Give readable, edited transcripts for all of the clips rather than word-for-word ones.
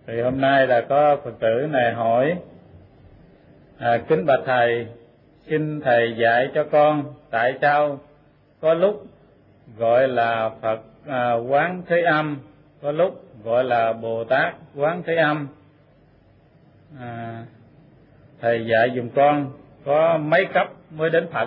Thì hôm nay là có Phật tử này hỏi: kính bạch thầy, xin thầy dạy cho con tại sao có lúc gọi là Phật Quán Thế Âm, có lúc gọi là Bồ Tát Quán Thế Âm. Thầy dạy dùm con có mấy cấp mới đến Phật?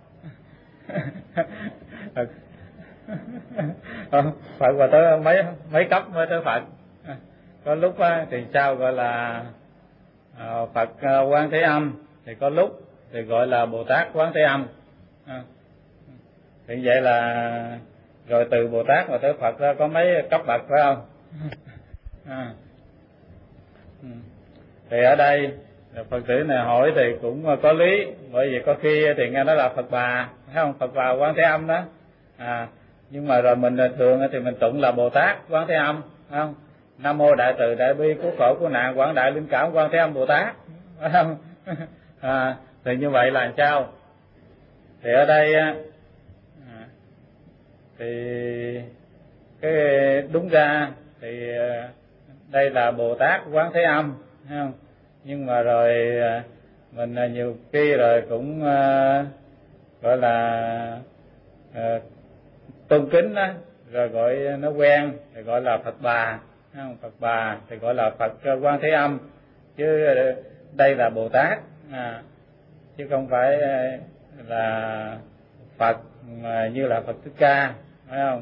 Phật và tới mấy cấp mới tới Phật? Có lúc thì sao gọi là Phật Quán Thế Âm, thì có lúc thì gọi là Bồ Tát Quán Thế Âm. Thì vậy là rồi từ Bồ Tát mà tới Phật ra có mấy cấp bậc, phải không? Thì ở đây Phật tử này hỏi thì cũng có lý, bởi vì có khi thì nghe nói là Phật Bà, phải không? Phật Bà Quán Thế Âm đó. Nhưng mà rồi mình thường thì mình tụng là Bồ Tát Quán Thế Âm, phải không? Nam mô Đại Từ Đại Bi Cứu Khổ Cứu Nạn Quảng Đại Linh Cảm Quán Thế Âm Bồ Tát, phải không? Thì như vậy là sao? Thì ở đây thì cái đúng ra thì đây là Bồ Tát Quán Thế Âm, phải không? Nhưng mà rồi mình nhiều khi rồi cũng gọi là tôn kính đó, rồi gọi nó quen thì gọi là Phật Bà, phải không? Phật Bà thì gọi là Phật Quán Thế Âm, chứ đây là Bồ Tát, chứ không phải là Phật mà như là Phật Thích Ca, phải không?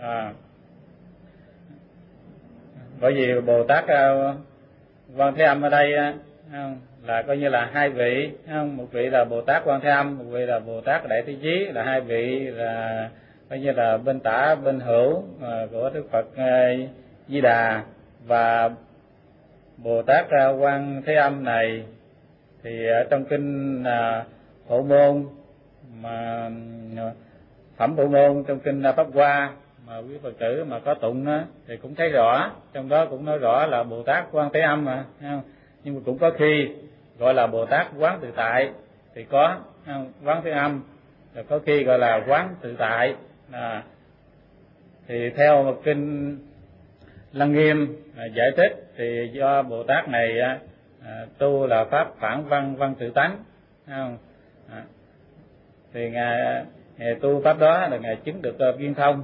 Bởi vì Bồ Tát Quán Thế Âm ở đây là coi như là hai vị, không? Một vị là Bồ Tát Quán Thế Âm, một vị là Bồ Tát Đại Thế Chí, là hai vị là coi như là bên tả bên hữu của Đức Phật Di Đà. Và Bồ Tát Quán Thế Âm này thì ở trong kinh Phổ Môn, mà phẩm Phổ Môn trong kinh Pháp Hoa mà quý Phật tử mà có tụng đó, thì cũng thấy rõ, trong đó cũng nói rõ là Bồ Tát Quán Thế Âm mà, không? Nhưng mà cũng có khi gọi là Bồ Tát Quán Tự Tại thì có, không? Quán Thế Âm, rồi có khi gọi là Quán Tự Tại. Thì theo một kinh Lăng Nghiêm giải thích thì do Bồ Tát này tu là pháp phản văn văn tự tánh, không? Thì ngài tu pháp đó là ngài chứng được viên thông,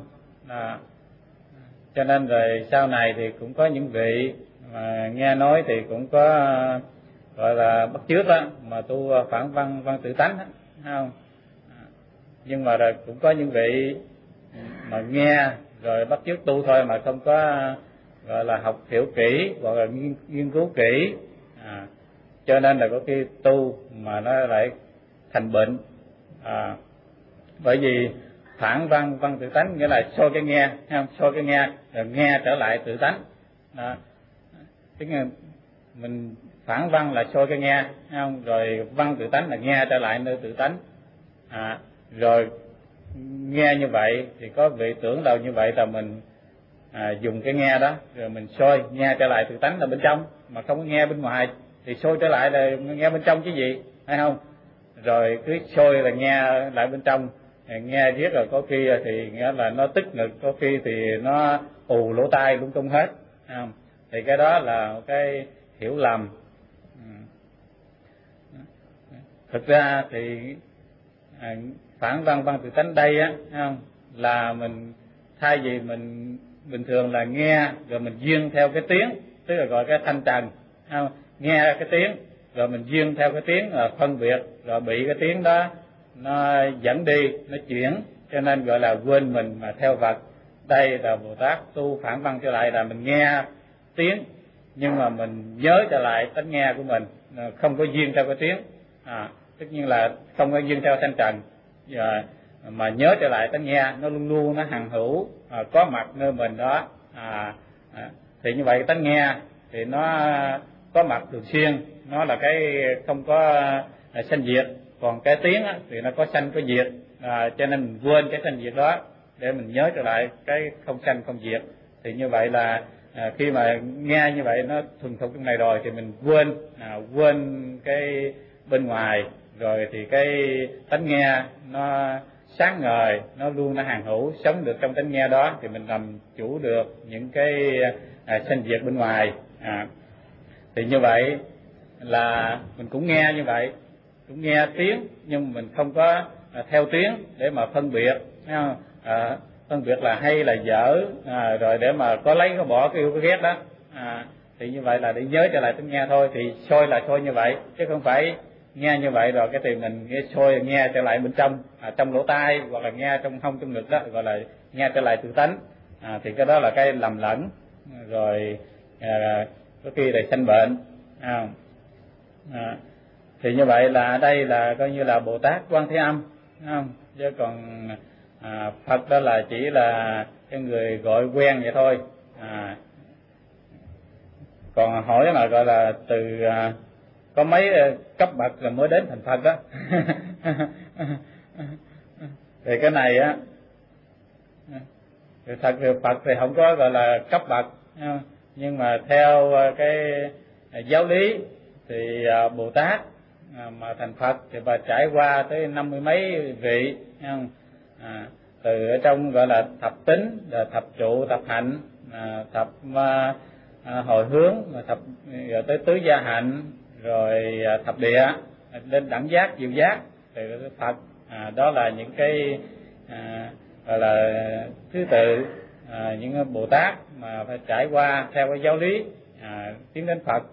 cho nên rồi sau này thì cũng có những vị mà nghe nói thì cũng có gọi là bắt chước đó, mà tu phản văn văn tự tánh đó, không? Nhưng mà rồi cũng có những vị mà nghe rồi bắt chước tu thôi, mà không có gọi là học hiểu kỹ hoặc là nghiên cứu kỹ, cho nên là có khi tu mà nó lại thành bệnh. Bởi vì phản văn văn tự tánh nghĩa là soi cái nghe, không? Soi cái nghe rồi nghe trở lại tự tánh. Tức là mình phản văn là soi cái nghe, không? Rồi văn tự tánh là nghe trở lại nơi tự tánh. Rồi nghe như vậy thì có vị tưởng đâu như vậy là mình dùng cái nghe đó rồi mình soi nghe trở lại tự tánh là bên trong, mà không có nghe bên ngoài, thì soi trở lại là nghe bên trong chứ gì, phải không? Rồi cứ soi là nghe lại bên trong, nghe riết rồi có khi thì nghĩa là nó tức ngực, có khi thì nó ù lỗ tai lung tung hết, không? Thì cái đó là một cái hiểu lầm. Thực ra thì phản văn văn tự tánh đây á, không? Là mình thay vì mình bình thường là nghe rồi mình duyên theo cái tiếng, tức là gọi cái thanh trần, không? Nghe cái tiếng rồi mình duyên theo cái tiếng là phân biệt, rồi bị cái tiếng đó nó dẫn đi, nó chuyển, cho nên gọi là quên mình mà theo vật. Đây là Bồ Tát tu phản văn trở lại, là mình nghe tiếng nhưng mà mình nhớ trở lại tánh nghe của mình, không có duyên theo cái tiếng, tất nhiên là không có duyên theo thanh trần, mà nhớ trở lại tánh nghe, nó luôn luôn nó hằng hữu, có mặt nơi mình đó. Thì như vậy tánh nghe thì nó có mặt thường xuyên, nó là cái không có sanh diệt. Còn cái tiếng thì nó có sanh có diệt, cho nên mình quên cái sanh diệt đó để mình nhớ trở lại cái không sanh không diệt. Thì như vậy là khi mà nghe như vậy nó thuần thục trong này rồi thì mình quên cái bên ngoài, rồi thì cái tánh nghe nó sáng ngời, nó luôn nó hàng hữu, sống được trong tánh nghe đó, thì mình làm chủ được những cái sanh diệt bên ngoài. Thì như vậy là mình cũng nghe như vậy, cũng nghe tiếng nhưng mình không có theo tiếng để mà phân biệt, phân biệt là hay là dở, rồi để mà có lấy có bỏ, cái yêu cái ghét đó. Thì như vậy là để nhớ trở lại tiếng nghe thôi. Thì soi là soi như vậy, chứ không phải nghe như vậy rồi cái thì mình soi nghe trở lại bên trong, trong lỗ tai hoặc là nghe trong hông trong ngực đó, gọi là nghe trở lại tự tánh. Thì cái đó là cái lầm lẫn, rồi có khi là sanh bệnh. Thì như vậy là ở đây là coi như là Bồ Tát Quan Thế Âm, không? Chứ còn Phật đó là chỉ là cái người gọi quen vậy thôi. Còn hỏi mà gọi là từ có mấy cấp bậc là mới đến thành Phật đó. Thì cái này á, thì thật sự Phật thì không có gọi là cấp bậc, nhưng mà theo cái giáo lý thì Bồ Tát mà thành Phật thì bà trải qua tới 50 mấy vị, không? Từ ở trong gọi là thập tính, rồi thập trụ, thập hạnh, thập hồi hướng, rồi tới tứ gia hạnh, rồi thập địa, lên đẳng giác, diệu giác thì Phật. Đó là những cái gọi là thứ tự, những Bồ Tát mà phải trải qua theo cái giáo lý tiến đến Phật.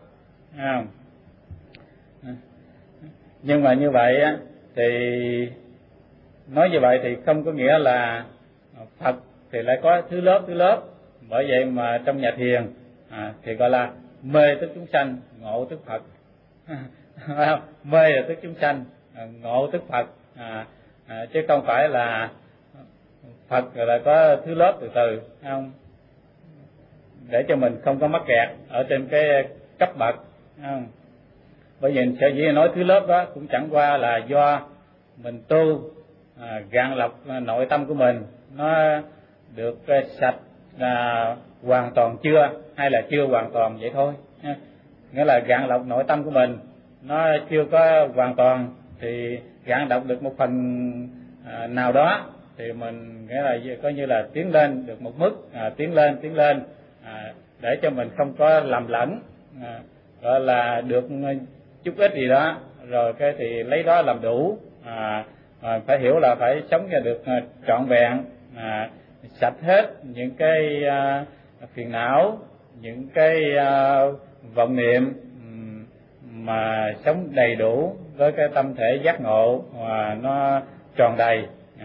Nhưng mà như vậy thì nói như vậy thì không có nghĩa là Phật thì lại có thứ lớp. Bởi vậy mà trong nhà thiền thì gọi là mê tức chúng sanh, ngộ tức Phật. Mê là tức chúng sanh, ngộ tức Phật, chứ không phải là Phật rồi là có thứ lớp từ từ, không? Để cho mình không có mắc kẹt ở trên cái cấp bậc, không? Bởi vì sở dĩ nói thứ lớp đó cũng chẳng qua là do mình tu gạn lọc nội tâm của mình nó được sạch hoàn toàn chưa, hay là chưa hoàn toàn vậy thôi. Nghĩa là gạn lọc nội tâm của mình nó chưa có hoàn toàn, thì gạn lọc được một phần nào đó thì mình nghĩa là coi như là tiến lên được một mức, tiến lên để cho mình không có lầm lẫn, gọi là được chút ít gì đó rồi cái thì lấy đó làm đủ. Phải hiểu là phải sống cho được trọn vẹn, sạch hết những cái phiền não, những cái vọng niệm, mà sống đầy đủ với cái tâm thể giác ngộ và nó tròn đầy,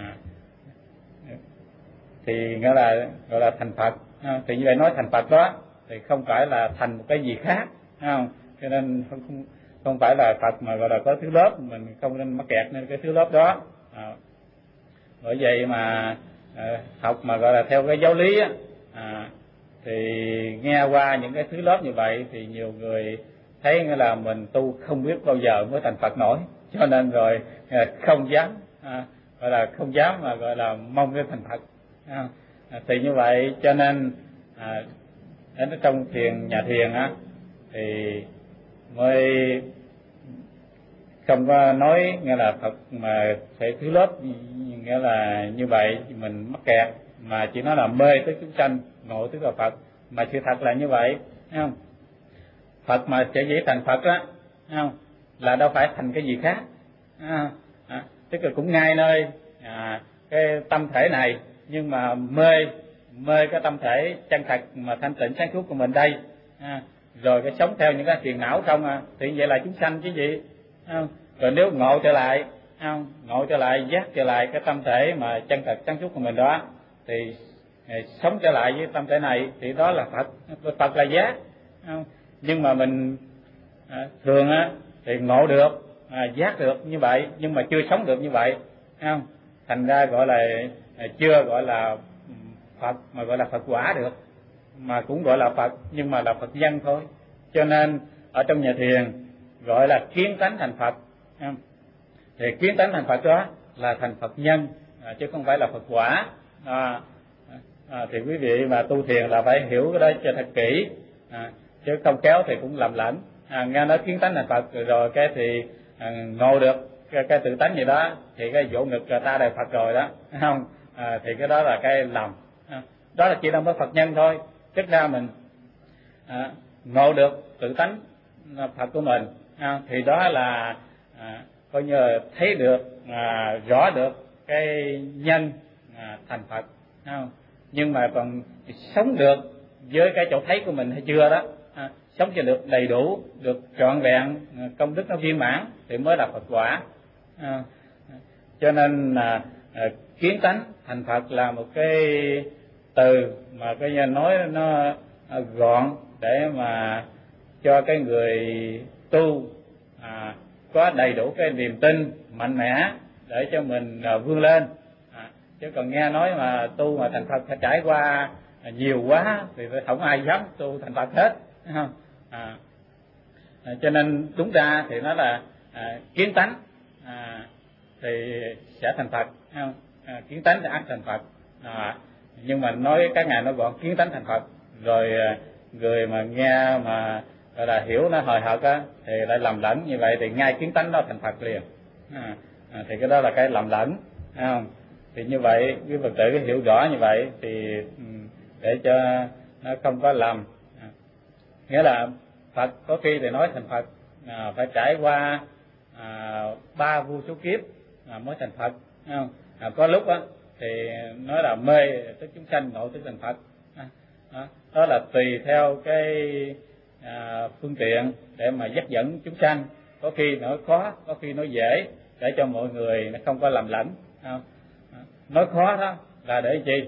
thì nghĩa là gọi là thành Phật. Thì như vậy nói thành Phật đó thì không phải là thành một cái gì khác, không? Cho nên không phải là Phật mà gọi là có thứ lớp, mình không nên mắc kẹt nên cái thứ lớp đó. Bởi vậy mà học mà gọi là theo cái giáo lý thì nghe qua những cái thứ lớp như vậy thì nhiều người thấy nghĩa là mình tu không biết bao giờ mới thành Phật nổi, cho nên rồi không dám, gọi là không dám mà gọi là mong cái thành Phật. Thì như vậy cho nên đến trong nhà thiền thì mới không có nói nghĩa là Phật mà phải thứ lớp, nghĩa là như vậy mình mắc kẹt, mà chỉ nói là mê tới chúng sanh, ngộ tức là Phật, mà sự thật là như vậy, thấy không? Phật mà sẽ dễ thành Phật á, không? Là đâu phải thành cái gì khác, tức là cũng ngay nơi cái tâm thể này, nhưng mà mê cái tâm thể chân thật mà thanh tịnh sáng suốt của mình đây, rồi cái sống theo những cái phiền não không thì vậy là chúng sanh chứ gì, không? Rồi nếu ngộ trở lại, không? Ngộ trở lại, giác trở lại cái tâm thể mà chân thật sáng suốt của mình đó, thì sống trở lại với tâm thể này thì đó là Phật. Phật là giác, không? Nhưng mà mình thường thì ngộ được, giác được như vậy, nhưng mà chưa sống được như vậy, không? Thành ra gọi là chưa gọi là Phật mà gọi là Phật quả được, mà cũng gọi là Phật nhưng mà là Phật nhân thôi. Cho nên ở trong nhà thiền gọi là kiến tánh thành Phật, không? Thì kiến tánh thành Phật đó là thành Phật nhân, chứ không phải là Phật quả. Thì quý vị mà tu thiền là phải hiểu cái đó cho thật kỹ, chứ không kéo thì cũng lầm lẫn. Nghe nói kiến tánh thành Phật rồi cái thì ngộ được cái tự tánh gì đó thì cái vỗ ngực là ta là Phật rồi đó, không? Thì cái đó là cái lầm. Đó là chỉ là mới Phật nhân thôi. Tức ra mình ngộ được tự tánh Phật của mình, thì đó là coi như thấy được rõ được cái nhân thành Phật, không? Nhưng mà còn sống được với cái chỗ thấy của mình hay chưa đó, sống cho được đầy đủ, được trọn vẹn, công đức nó viên mãn thì mới là Phật quả. Cho nên kiến tánh thành Phật là một cái từ mà cái như nói nó gọn để mà cho cái người tu có đầy đủ cái niềm tin mạnh mẽ để cho mình vươn lên. Chứ còn nghe nói mà tu mà thành Phật phải trải qua nhiều quá thì không ai dám tu thành Phật hết, thấy không? Cho nên đúng ra thì nó là kiến tánh thì sẽ thành Phật, thấy không? Kiến tánh thì ắt thành Phật. Nhưng mà nói các ngài nói gọn kiến tánh thành Phật, rồi người mà nghe mà gọi là hiểu nó hời hợt á thì lại lầm lẫn, như vậy thì ngay kiến tánh đó thành Phật liền. Thì cái đó là cái lầm lẫn, thấy không? Thì như vậy quý Phật tử hiểu rõ như vậy thì để cho nó không có lầm. Nghĩa là Phật có khi thì nói thành Phật phải trải qua 3 vô số kiếp mới thành Phật, thấy không? Có lúc á thì nói là mê tức chúng sanh, ngộ tức thành Phật. Đó là tùy theo cái phương tiện để mà dắt dẫn chúng sanh, có khi nói khó, có khi nói dễ, để cho mọi người nó không có lầm lẫn. Nói khó đó là để chi?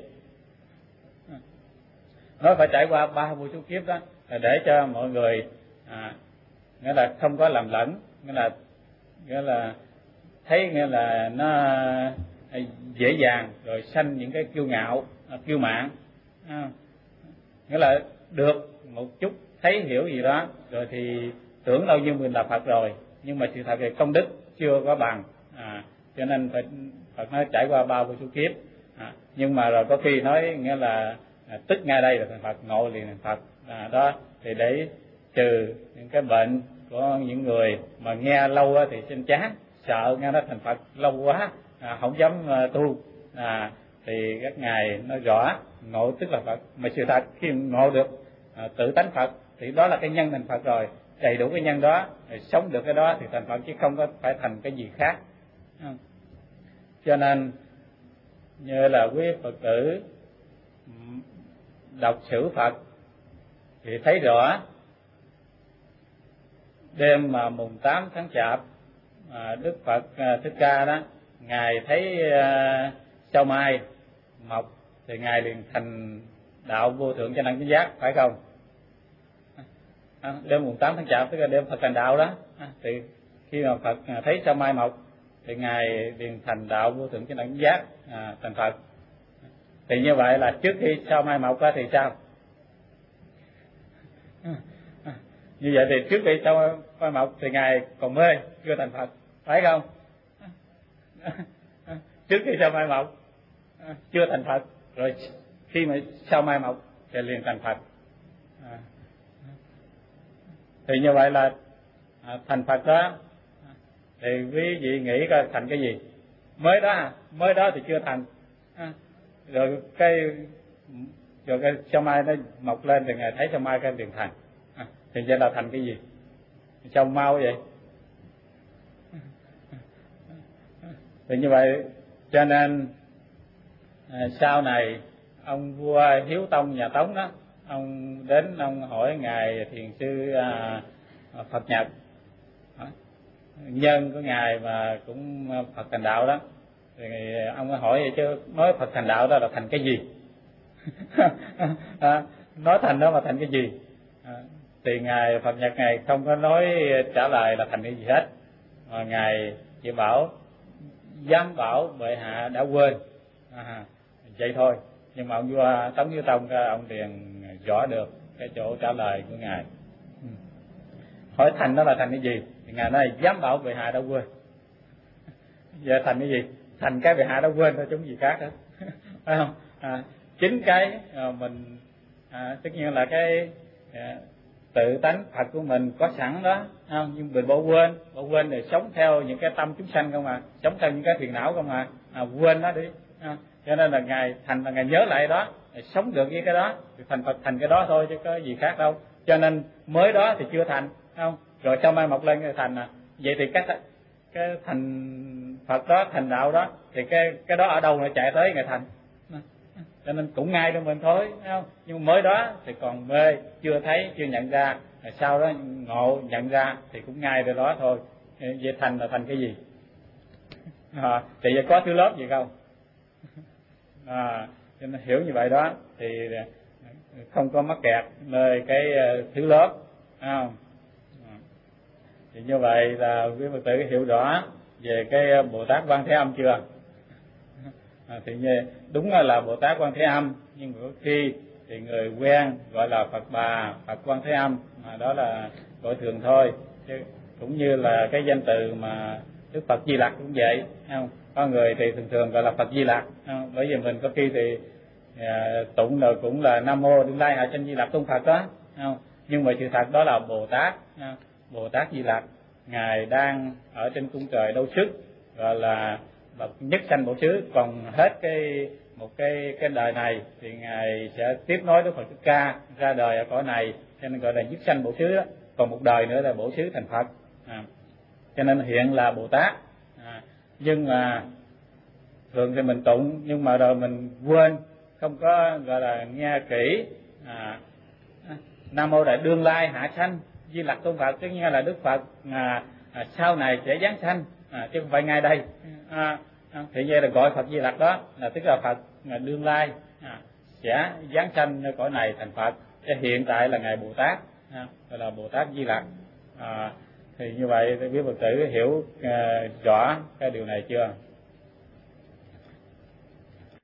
Nói phải trải qua 3 vô số kiếp đó là để cho mọi người nghĩa là không có lầm lẫn, nghĩa là thấy nghĩa là nó dễ dàng rồi sanh những cái kiêu ngạo, kiêu mạn, nghĩa là được một chút thấy hiểu gì đó rồi thì tưởng đâu như mình là Phật rồi, nhưng mà sự thật thì công đức chưa có bằng, cho nên Phật nói trải qua 3 vô số kiếp. Nhưng mà rồi có khi nói nghĩa là tức ngay đây là thành Phật, ngộ liền thành Phật. Đó thì để trừ những cái bệnh của những người mà nghe lâu thì sinh chán, sợ nghe nó thành Phật lâu quá không dám tu, thì các ngài nói rõ ngộ tức là Phật. Mà sự thật khi ngộ được tự tánh Phật thì đó là cái nhân thành Phật rồi, đầy đủ cái nhân đó, sống được cái đó thì thành Phật, chứ không có phải thành cái gì khác. Cho nên như là quý Phật tử đọc sử Phật thì thấy rõ đêm mà mùng 8 tháng Chạp, Đức Phật Thích Ca đó, ngài thấy sao mai mọc thì ngài liền thành đạo vô thượng chánh đẳng chánh giác, phải không? Đêm mùng 8 tháng Chạp tức là đêm Phật thành đạo đó, thì khi mà Phật thấy sao mai mọc thì ngài liền thành đạo vô thượng chánh đẳng chánh giác, thành Phật. Thì như vậy là trước khi sao mai mọc thì sao? Như vậy thì trước khi sao mai mọc thì ngài còn mê, chưa thành Phật, phải không? Trước khi sao mai mọc chưa thành Phật, rồi khi mà sao mai mọc thì liền thành Phật. Thì như vậy là thành Phật đó thì quý vị nghĩ coi thành cái gì? Mới đó thì chưa thành, rồi cái sao mai nó mọc lên thì ngài thấy sao mai cái liền thành, thì vậy là thành cái gì? Sao mau vậy? Thì như vậy cho nên sau này ông vua Hiếu Tông nhà Tống đó, ông đến ông hỏi ngài thiền sư Phật Nhật, nhân của ngài mà cũng Phật thành đạo đó, thì ông hỏi vậy chứ nói Phật thành đạo đó là thành cái gì? Nói thành đó mà thành cái gì? Thì ngài Phật Nhật ngài không có nói trả lời là thành cái gì hết, mà ngài chỉ bảo dám bảo bệ hạ đã quên, vậy thôi. Nhưng mà ông vua Tống Hiếu Tông ông liền rõ được cái chỗ trả lời của ngài. Hỏi thành đó là thành cái gì thì ngài nói dám bảo bệ hạ đã quên. Giờ thành cái gì? Thành cái bệ hạ đã quên thôi, chúng gì khác hết. Phải không? Chính cái mình tất nhiên là cái tự tánh Phật của mình có sẵn đó, không? Nhưng mình bỏ quên để sống theo những cái tâm chúng sanh không sống theo những cái phiền não không quên nó đi. Cho nên là ngài thành là ngài nhớ lại đó, sống được với cái đó thì thành Phật, thành cái đó thôi chứ có gì khác đâu. cho nên mới đó thì chưa thành, không? Rồi sau mai mọc lên thì thành. Vậy thì cái thành Phật đó, thành đạo đó, thì cái đó ở đâu nó chạy tới ngày thành? Cho nên cũng ngay trong mình thôi, thấy không? Nhưng mới đó thì còn mê, chưa thấy, chưa nhận ra, rồi sau đó ngộ nhận ra thì cũng ngay từ đó thôi. Vậy thành là thành cái gì? Thì vậy có thứ lớp gì không? Cho nên hiểu như vậy đó thì không có mắc kẹt nơi cái thứ lớp, không? Thì như vậy là quý Phật tử hiểu rõ về cái Bồ Tát Quan Thế Âm chưa? Thì đúng là Bồ Tát Quan Thế Âm, nhưng mà có khi thì người quen gọi là Phật Bà, Phật Quan Thế Âm, mà đó là gọi thường thôi, chứ cũng như là cái danh từ mà Đức Phật Di Lặc cũng vậy, không? Có người thì thường thường gọi là Phật Di Lặc, không? Bởi vì mình có khi thì tụng rồi cũng là Nam Mô Đương Lai Hạ Sanh Di Lặc Tôn Phật đó, không? Nhưng mà sự thật đó là Bồ Tát, không? Bồ Tát Di Lặc, ngài đang ở trên cung trời Đâu Sức, gọi là bậc nhất sanh bổ xứ, còn hết một cái đời này thì ngài sẽ tiếp nối Đức Phật Thích Ca ra đời ở cõi này, cho nên gọi là nhất sanh bổ xứ đó. Còn một đời nữa là bổ xứ thành Phật, cho nên hiện là Bồ Tát. Nhưng mà thường thì mình tụng, nhưng mà rồi mình quên, không có gọi là nghe kỹ. Nam Mô Đại Đương Lai Hạ Sanh Di Lặc Tôn Phật, tức nghe là Đức Phật sau này sẽ giáng sanh, chứ không phải ngay đây. Thì vậy là gọi Phật Di Lặc đó là tức là Phật đương lai sẽ giáng sanh nơi cõi này thành Phật, chứ hiện tại là ngài Bồ Tát, gọi là Bồ Tát Di Lặc. Thì như vậy quý Phật tử hiểu rõ cái điều này chưa?